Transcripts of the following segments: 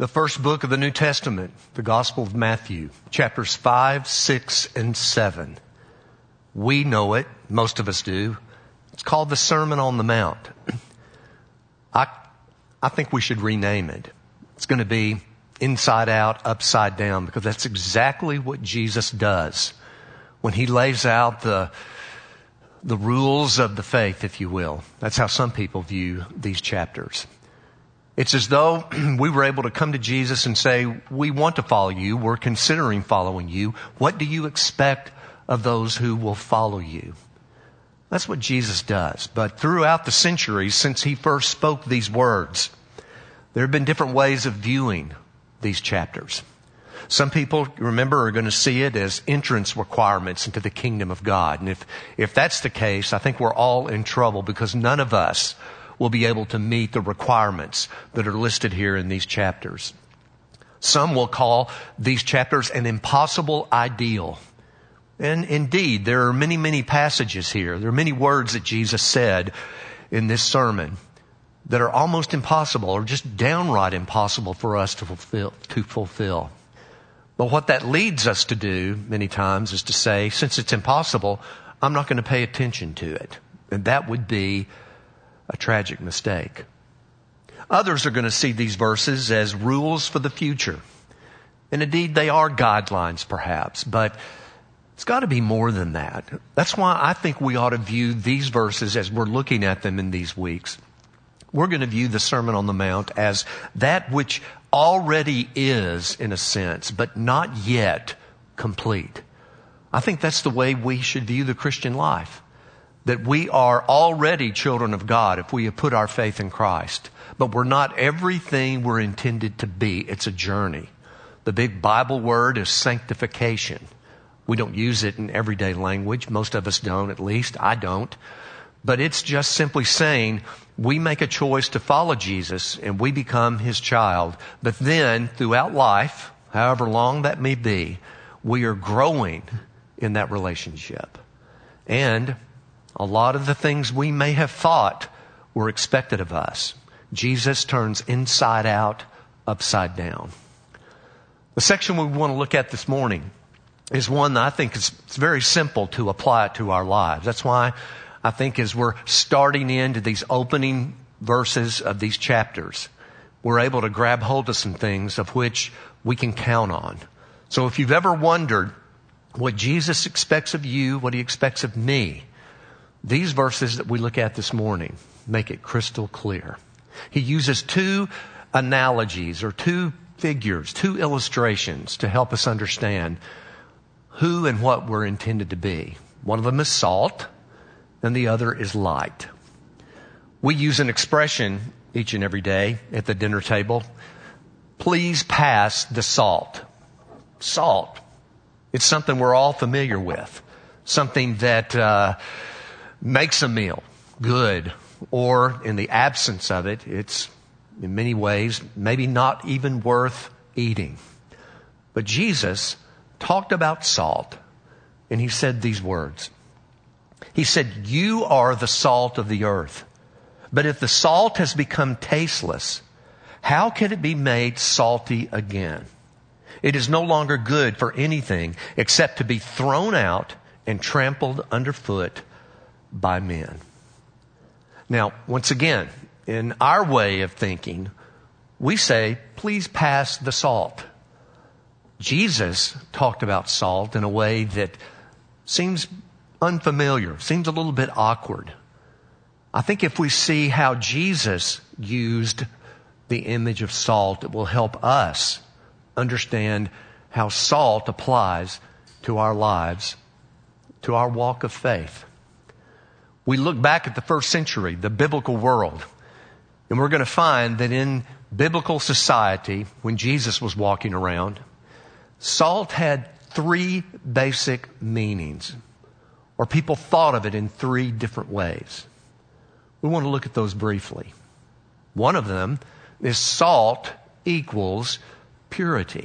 The first book of the New Testament, the Gospel of Matthew, chapters 5, 6, and 7. We know it. Most of us do. It's called the Sermon on the Mount. I think we should rename it. It's going to be Inside Out, Upside Down, because that's exactly what Jesus does when he lays out the rules of the faith, if you will. That's how some people view these chapters. It's as though we were able to come to Jesus and say, we want to follow you. We're considering following you. What do you expect of those who will follow you? That's what Jesus does. But throughout the centuries, since he first spoke these words, there have been different ways of viewing these chapters. Some people, remember, are going to see it as entrance requirements into the kingdom of God. And if that's the case, I think we're all in trouble, because none of us will be able to meet the requirements that are listed here in these chapters. Some will call these chapters an impossible ideal. And indeed, there are many, many passages here. There are many words that Jesus said in this sermon that are almost impossible, or just downright impossible for us to fulfill. But what that leads us to do many times is to say, since it's impossible, I'm not going to pay attention to it. And that would be a tragic mistake. Others are going to see these verses as rules for the future. And indeed, they are guidelines perhaps, but it's got to be more than that. That's why I think we ought to view these verses as we're looking at them in these weeks. We're going to view the Sermon on the Mount as that which already is, in a sense, but not yet complete. I think that's the way we should view the Christian life. That we are already children of God if we have put our faith in Christ. But we're not everything we're intended to be. It's a journey. The big Bible word is sanctification. We don't use it in everyday language. Most of us don't, at least. I don't. But it's just simply saying we make a choice to follow Jesus and we become his child. But then throughout life, however long that may be, we are growing in that relationship. And a lot of the things we may have thought were expected of us, Jesus turns inside out, upside down. The section we want to look at this morning is one that I think it's very simple to apply it to our lives. That's why I think as we're starting into these opening verses of these chapters, we're able to grab hold of some things of which we can count on. So if you've ever wondered what Jesus expects of you, what he expects of me, these verses that we look at this morning make it crystal clear. He uses two analogies or two figures, two illustrations to help us understand who and what we're intended to be. One of them is salt and the other is light. We use an expression each and every day at the dinner table. Please pass the salt. Salt. It's something we're all familiar with. Something that makes a meal good, or in the absence of it, it's in many ways maybe not even worth eating. But Jesus talked about salt, and he said these words. He said, "You are the salt of the earth. But if the salt has become tasteless, how can it be made salty again? It is no longer good for anything except to be thrown out and trampled underfoot by men." Now, once again, in our way of thinking, we say, please pass the salt. Jesus talked about salt in a way that seems unfamiliar, seems a little bit awkward. I think if we see how Jesus used the image of salt, it will help us understand how salt applies to our lives, to our walk of faith. We look back at the first century, the biblical world, and we're going to find that in biblical society, when Jesus was walking around, salt had three basic meanings, or people thought of it in three different ways. We want to look at those briefly. One of them is salt equals purity.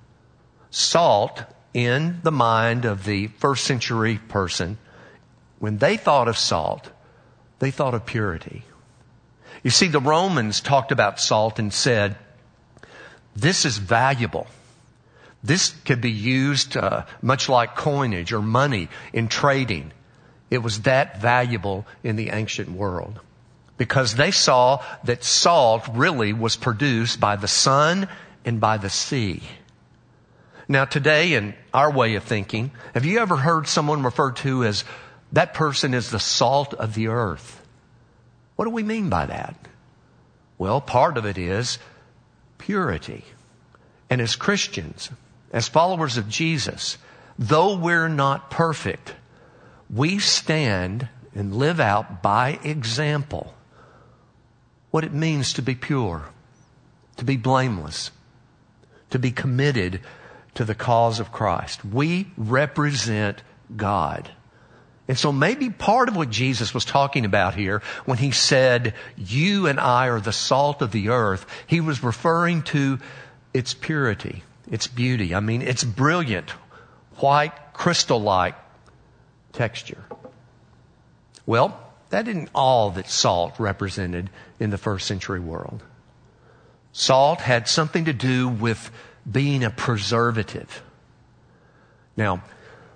Salt, in the mind of the first century person, when they thought of salt, they thought of purity. You see, the Romans talked about salt and said This is valuable. This could be used much like coinage or money in trading. It was that valuable in the ancient world because they saw that salt really was produced by the sun and by the sea. Now today, in our way of thinking, have you ever heard someone referred to as that person is the salt of the earth? What do we mean by that? Well, part of it is purity. And as Christians, as followers of Jesus, though we're not perfect, we stand and live out by example what it means to be pure, to be blameless, to be committed to the cause of Christ. We represent God. And so maybe part of what Jesus was talking about here when he said, you and I are the salt of the earth, he was referring to its purity, its beauty. I mean, its brilliant, white, crystal-like texture. Well, that isn't all that salt represented in the first century world. Salt had something to do with being a preservative. Now,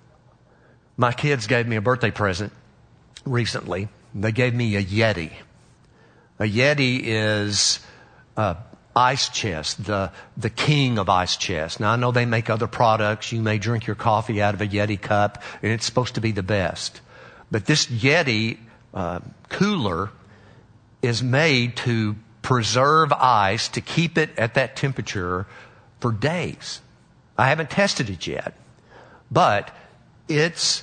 my kids gave me a birthday present recently. They gave me a Yeti. A Yeti is ice chest, the king of ice chest. Now, I know they make other products. You may drink your coffee out of a Yeti cup, and it's supposed to be the best. But this Yeti cooler is made to preserve ice, to keep it at that temperature for days. I haven't tested it yet, but its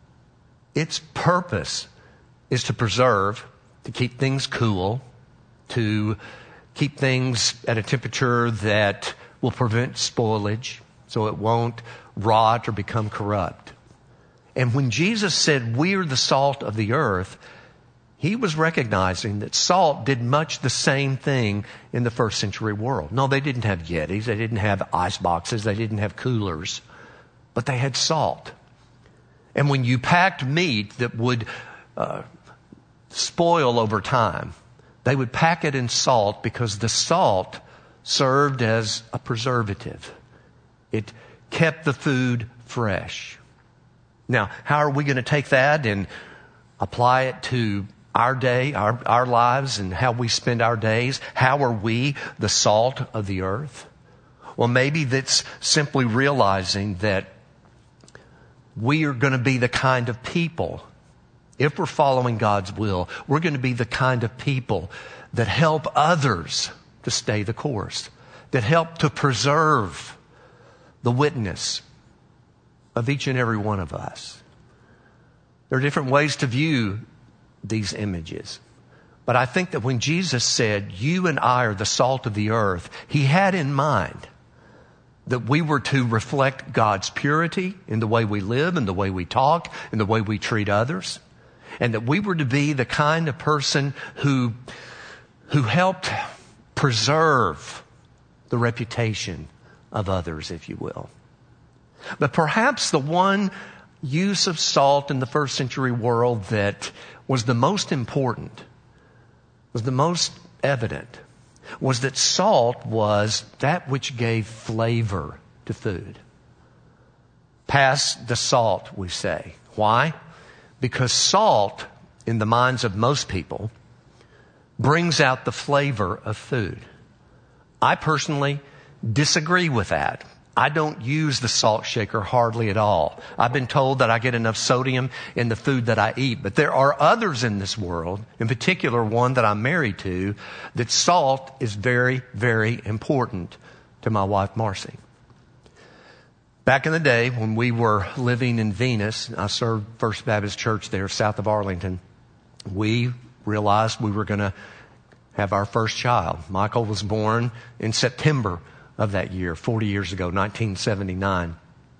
purpose is to preserve, to keep things cool, to keep things at a temperature that will prevent spoilage so it won't rot or become corrupt. And when Jesus said, we are the salt of the earth, he was recognizing that salt did much the same thing in the first century world. No, they didn't have Yetis, they didn't have ice boxes, they didn't have coolers, but they had salt. And when you packed meat that would spoil over time, they would pack it in salt because the salt served as a preservative. It kept the food fresh. Now, how are we going to take that and apply it to our day, our lives, and how we spend our days? How are we the salt of the earth? Well, maybe that's simply realizing that we are going to be the kind of people, if we're following God's will, we're going to be the kind of people that help others to stay the course, that help to preserve the witness of each and every one of us. There are different ways to view these images. But I think that when Jesus said, you and I are the salt of the earth, he had in mind that we were to reflect God's purity in the way we live, in the way we talk, in the way we treat others. And that we were to be the kind of person who helped preserve the reputation of others, if you will. But perhaps the one use of salt in the first century world that was the most important, was the most evident, was that salt was that which gave flavor to food. Pass the salt, we say. Why? Because salt, in the minds of most people, brings out the flavor of food. I personally disagree with that. I don't use the salt shaker hardly at all. I've been told that I get enough sodium in the food that I eat. But there are others in this world, in particular one that I'm married to, that salt is very, very important to my wife, Marcy. Back in the day when we were living in Venus, I served First Baptist Church there south of Arlington. We realized we were going to have our first child. Michael was born in September of that year, 40 years ago, 1979.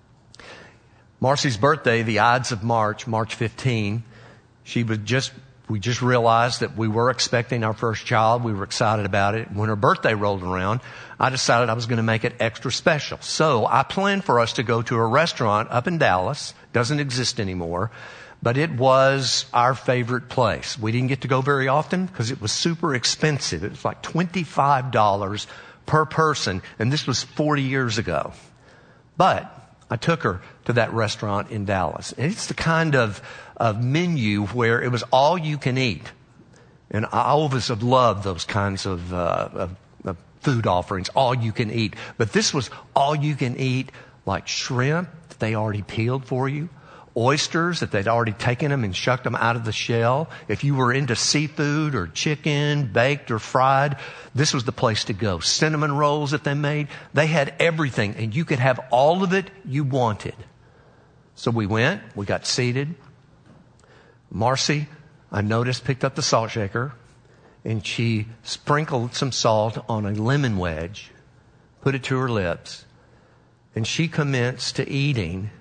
Marcy's birthday, the Ides of March 15, we just realized that we were expecting our first child. We were excited about it. When her birthday rolled around, I decided I was going to make it extra special. So I planned for us to go to a restaurant up in Dallas. Doesn't exist anymore. But it was our favorite place. We didn't get to go very often because it was super expensive. It was like $25 per person. And this was 40 years ago. But I took her to that restaurant in Dallas. And it's the kind of menu where it was all you can eat. And I always have loved those kinds of food offerings, all you can eat. But this was all you can eat, like shrimp that they already peeled for you, oysters that they'd already taken them and shucked them out of the shell. If you were into seafood or chicken, baked or fried, this was the place to go. Cinnamon rolls that they made, they had everything, and you could have all of it you wanted. So we went, we got seated. Marcy, I noticed, picked up the salt shaker, and she sprinkled some salt on a lemon wedge, put it to her lips, and she commenced to eating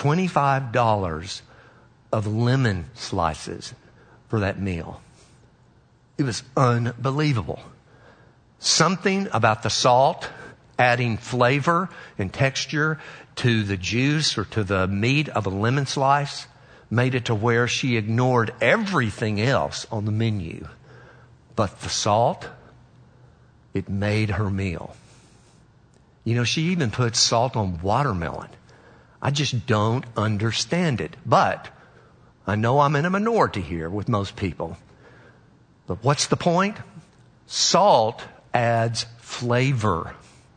$25 of lemon slices for that meal. It was unbelievable. Something about the salt adding flavor and texture to the juice or to the meat of a lemon slice made it to where she ignored everything else on the menu. But the salt, it made her meal. You know, she even put salt on watermelon. I just don't understand it. But I know I'm in a minority here with most people. But what's the point? Salt adds flavor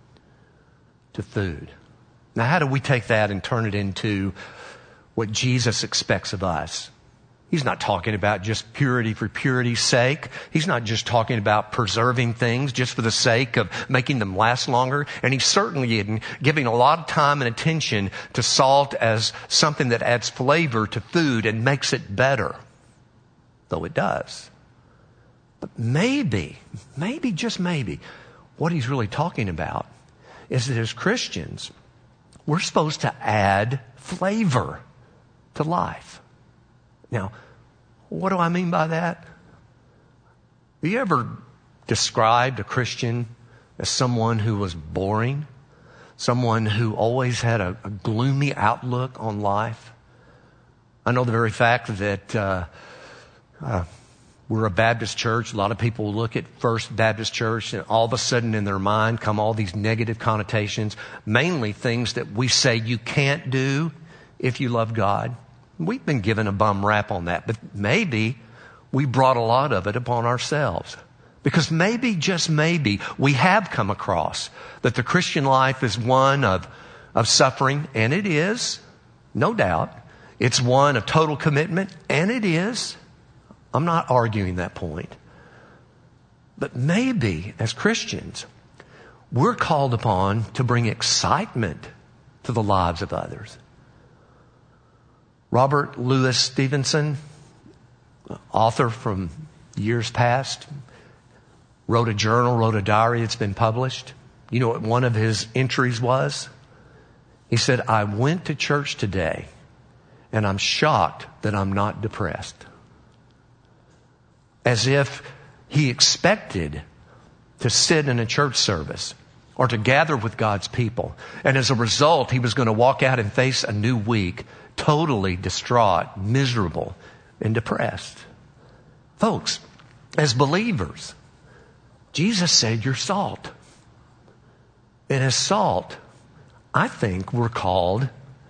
to food. Now, how do we take that and turn it into what Jesus expects of us? He's not talking about just purity for purity's sake. He's not just talking about preserving things just for the sake of making them last longer. And he's certainly giving a lot of time and attention to salt as something that adds flavor to food and makes it better. Though it does. But maybe, just maybe, what he's really talking about is that as Christians, we're supposed to add flavor to life. Now, what do I mean by that? Have you ever described a Christian as someone who was boring? Someone who always had a gloomy outlook on life? I know the very fact that we're a Baptist church. A lot of people look at First Baptist Church and all of a sudden in their mind come all these negative connotations, mainly things that we say you can't do if you love God. We've been given a bum rap on that, but maybe we brought a lot of it upon ourselves. Because maybe, just maybe, we have come across that the Christian life is one of suffering, and it is, no doubt. It's one of total commitment, and it is. I'm not arguing that point. But maybe, as Christians, we're called upon to bring excitement to the lives of others. Robert Louis Stevenson, author from years past, wrote a journal, wrote a diary. It's been published. You know what one of his entries was? He said, I went to church today and I'm shocked that I'm not depressed. As if he expected to sit in a church service or to gather with God's people. And as a result, he was going to walk out and face a new week totally distraught, miserable, and depressed. Folks, as believers, Jesus said you're salt. And as salt, I think we're called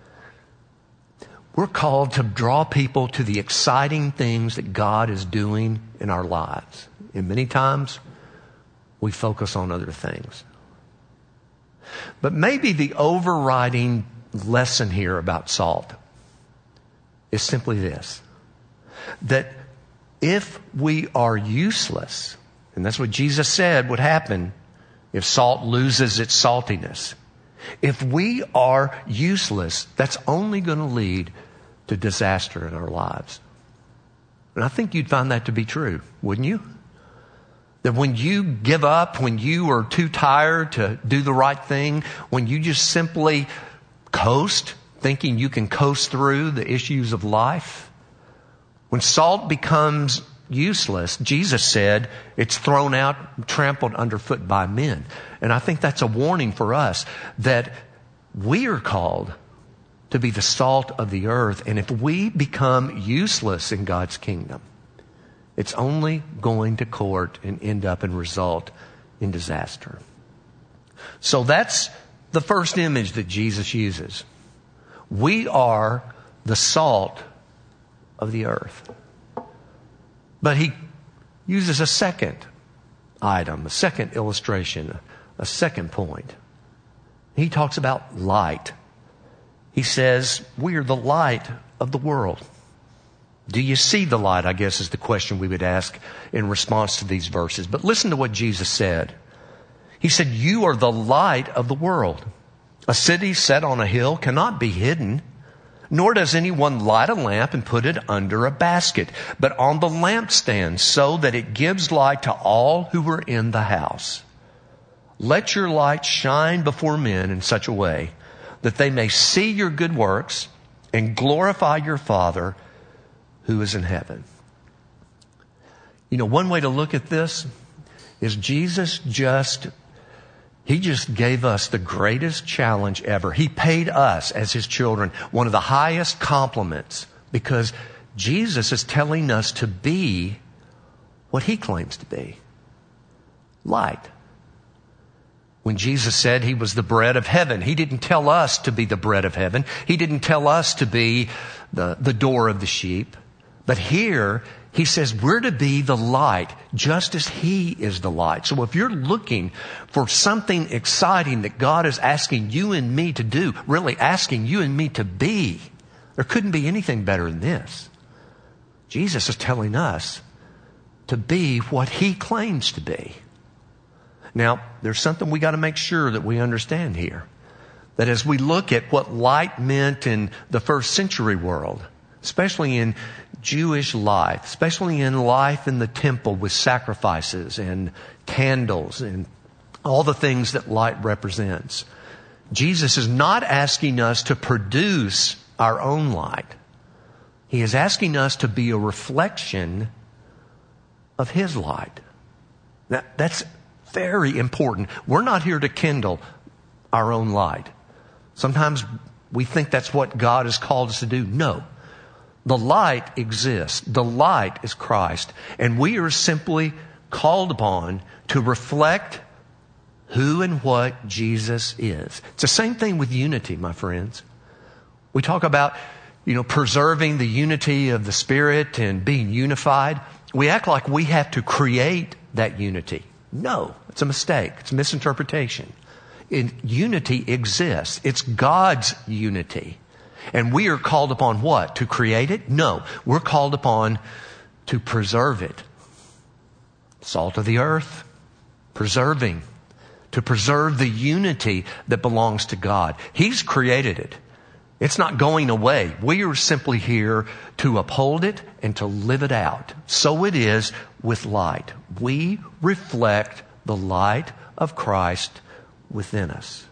to draw people to the exciting things that God is doing in our lives. And many times, we focus on other things. But maybe the overriding lesson here about salt is simply this, that if we are useless, and that's what Jesus said would happen if salt loses its saltiness. If we are useless, that's only going to lead to disaster in our lives. And I think you'd find that to be true, wouldn't you? That when you give up, when you are too tired to do the right thing, when you just simply coast, thinking you can coast through the issues of life, when salt becomes useless, Jesus said it's thrown out, trampled underfoot by men. And I think that's a warning for us that we are called to be the salt of the earth. And if we become useless in God's kingdom, it's only going to court and end up and result in disaster. So that's the first image that Jesus uses. We are the salt of the earth. But he uses a second item, a second illustration, a second point. He talks about light. He says, we are the light of the world. Do you see the light, I guess, is the question we would ask in response to these verses. But listen to what Jesus said. He said, you are the light of the world. A city set on a hill cannot be hidden, nor does anyone light a lamp and put it under a basket, but on the lampstand, so that it gives light to all who are in the house. Let your light shine before men in such a way that they may see your good works and glorify your Father who is in heaven. You know, one way to look at this is Jesus just gave us the greatest challenge ever. He paid us as his children one of the highest compliments, because Jesus is telling us to be what he claims to be. Light. When Jesus said he was the bread of heaven, he didn't tell us to be the bread of heaven. He didn't tell us to be the door of the sheep. But here, he says we're to be the light just as he is the light. So if you're looking for something exciting that God is asking you and me to do, really asking you and me to be, there couldn't be anything better than this. Jesus is telling us to be what he claims to be. Now, there's something we got to make sure that we understand here. That as we look at what light meant in the first century world, especially in Jewish life, especially in life in the temple with sacrifices and candles and all the things that light represents, Jesus is not asking us to produce our own light. He is asking us to be a reflection of his light. That's very important. We're not here to kindle our own light. Sometimes we think that's what God has called us to do. No. The light exists. The light is Christ. And we are simply called upon to reflect who and what Jesus is. It's the same thing with unity, my friends. We talk about, preserving the unity of the Spirit and being unified. We act like we have to create that unity. No, it's a mistake. It's a misinterpretation. Unity exists. It's God's unity. And we are called upon what? To create it? No, we're called upon to preserve it. Salt of the earth, preserving. To preserve the unity that belongs to God. He's created it. It's not going away. We are simply here to uphold it and to live it out. So it is with light. We reflect the light of Christ within us.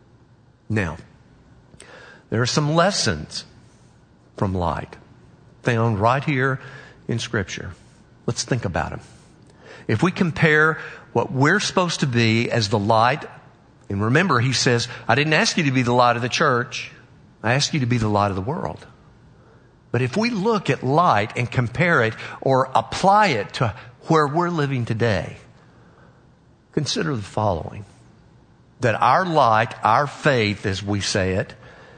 Now, there are some lessons from light found right here in Scripture. Let's think about them. If we compare what we're supposed to be as the light, and remember, he says, I didn't ask you to be the light of the church. I asked you to be the light of the world. But if we look at light and compare it or apply it to where we're living today, consider the following. That our light, our faith, as we say it,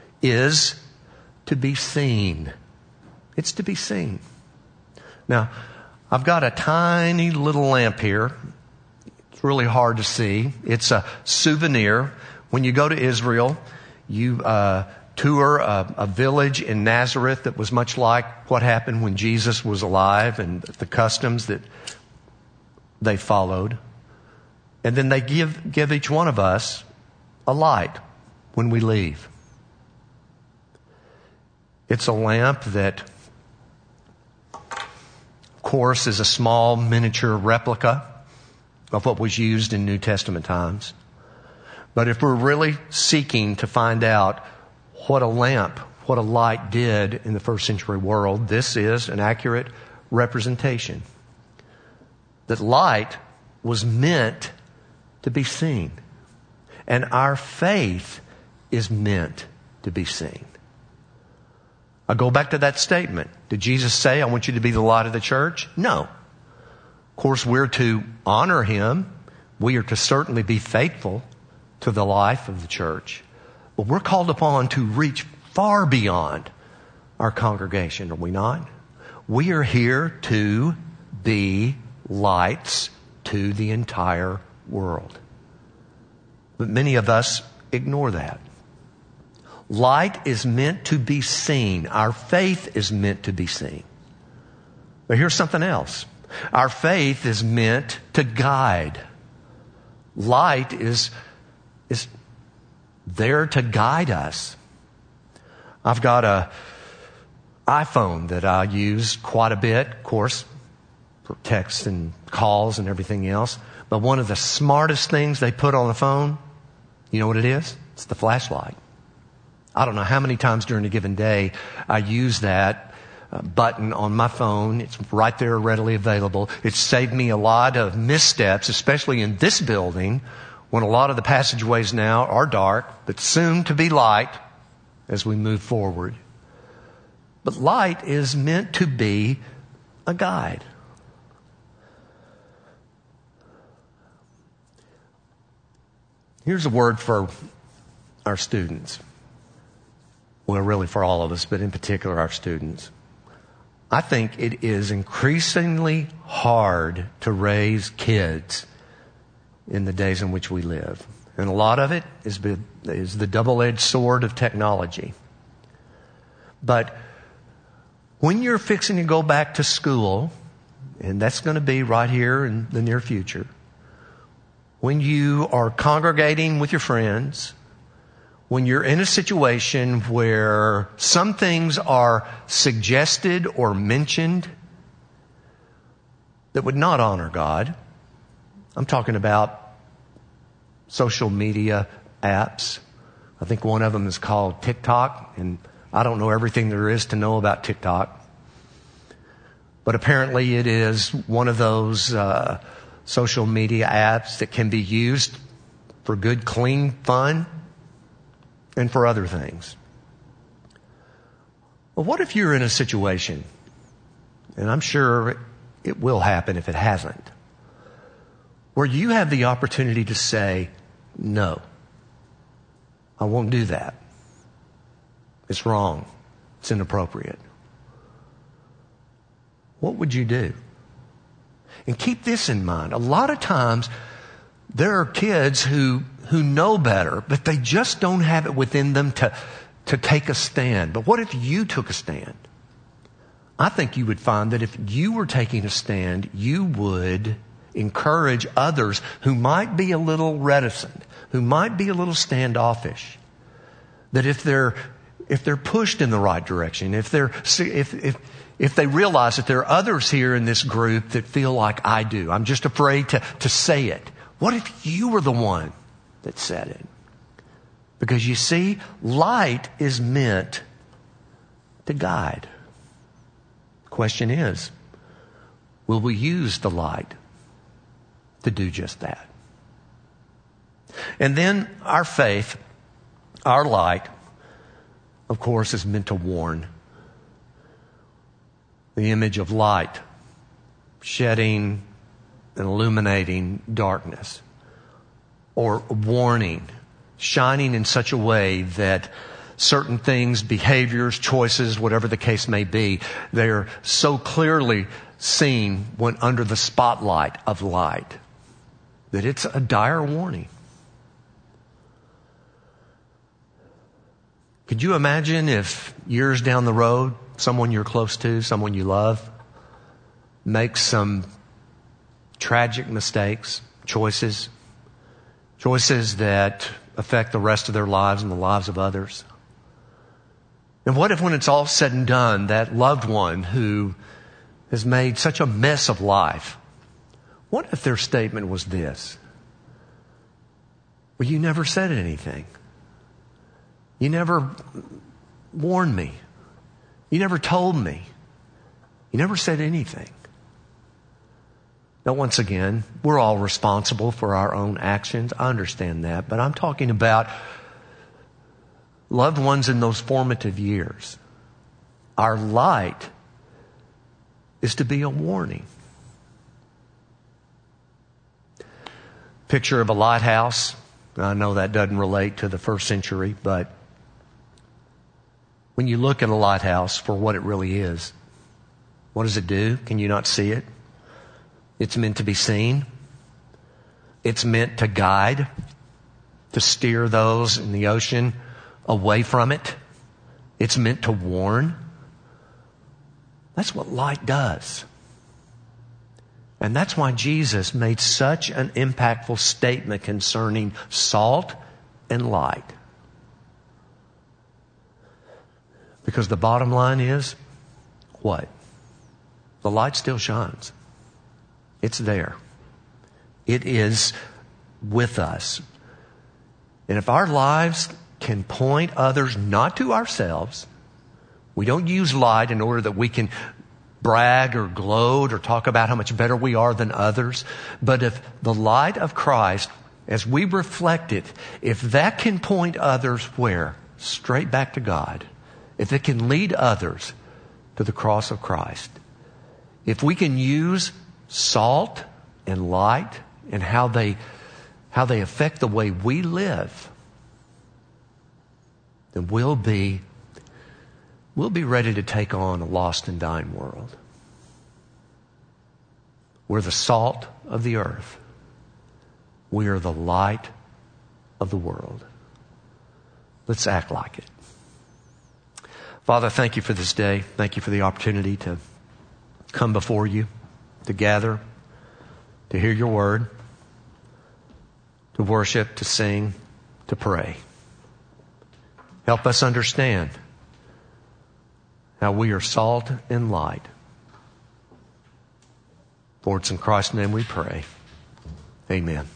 is to be seen. It's to be seen. Now, I've got a tiny little lamp here. It's really hard to see. It's a souvenir. When you go to Israel, you tour a village in Nazareth that was much like what happened when Jesus was alive and the customs that they followed. And then they give each one of us a light when we leave. It's a lamp that, of course, is a small miniature replica of what was used in New Testament times. But if we're really seeking to find out what a lamp, what a light did in the first century world, this is an accurate representation. That light was meant to be seen. And our faith is meant to be seen. I go back to that statement. Did Jesus say, I want you to be the light of the church? No. Of course, we're to honor him. We are to certainly be faithful to the life of the church. But we're called upon to reach far beyond our congregation, are we not? We are here to be lights to the entire world. But many of us ignore that. Light is meant to be seen. Our faith is meant to be seen. But here's something else. Our faith is meant to guide. Light is there to guide us. I've got an iPhone that I use quite a bit, of course, for texts and calls and everything else. But one of the smartest things they put on the phone, you know what it is? It's the flashlight. I don't know how many times during a given day I use that button on my phone. It's right there, readily available. It's saved me a lot of missteps, especially in this building, when a lot of the passageways now are dark, but soon to be light as we move forward. But light is meant to be a guide. Here's a word for our students. Well, really for all of us, but in particular our students. I think it is increasingly hard to raise kids in the days in which we live. And a lot of it is the double-edged sword of technology. But when you're fixing to go back to school, and that's going to be right here in the near future, when you are congregating with your friends, when you're in a situation where some things are suggested or mentioned that would not honor God, I'm talking about social media apps. I think one of them is called TikTok, and I don't know everything there is to know about TikTok. But apparently it is one of those social media apps that can be used for good, clean fun and for other things. Well, what if you're in a situation, and I'm sure it will happen if it hasn't, where you have the opportunity to say, no, I won't do that. It's wrong. It's inappropriate. What would you do? And keep this in mind. A lot of times there are kids who know better, but they just don't have it within them to take a stand. But what if you took a stand? I think you would find that if you were taking a stand, you would encourage others who might be a little reticent, who might be a little standoffish, that if they're pushed in the right direction, if they realize that there are others here in this group that feel like I do, I'm just afraid to say it. What if you were the one that said it? Because you see, light is meant to guide. The question is, will we use the light to do just that? And then our faith, our light, of course, is meant to warn. The image of light shedding and illuminating darkness, or warning, shining in such a way that certain things, behaviors, choices, whatever the case may be, they are so clearly seen when under the spotlight of light that it's a dire warning. Could you imagine if years down the road, someone you're close to, someone you love, makes some tragic mistakes, choices that affect the rest of their lives and the lives of others? And what if when it's all said and done, that loved one who has made such a mess of life, what if their statement was this? Well, you never said anything. You never warned me. You never told me. You never said anything. Now, once again, we're all responsible for our own actions. I understand that. But I'm talking about loved ones in those formative years. Our light is to be a warning. Picture of a lighthouse I know that doesn't relate to the first century, but when you look at a lighthouse for what it really is, what does it do? Can you not see it? It's meant to be seen. It's meant to guide, to steer those in the ocean away from it. It's meant to warn. That's what light does. And that's why Jesus made such an impactful statement concerning salt and light. Because the bottom line is, what? The light still shines. It's there. It is with us. And if our lives can point others not to ourselves, we don't use light in order that we can brag or gloat or talk about how much better we are than others. But if the light of Christ, as we reflect it, if that can point others where? Straight back to God. If it can lead others to the cross of Christ. If we can use salt and light and how they affect the way we live, then we'll be ready to take on a lost and dying world. We're the salt of the earth. We are the light of the world. Let's act like it. Father, thank you for this day. Thank you for the opportunity to come before you, to gather, to hear your word, to worship, to sing, to pray. Help us understand how we are salt and light. For it's in Christ's name we pray. Amen.